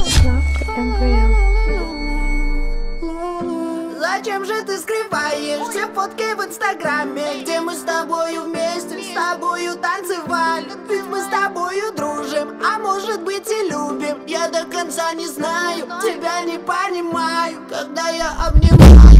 Зачем же ты скрываешь все фотки в инстаграме, где мы с тобою вместе, с тобою танцевали? Ведь мы с тобою дружим, а может быть и любим. Я до конца не знаю, тебя не понимаю, когда я обнимаю.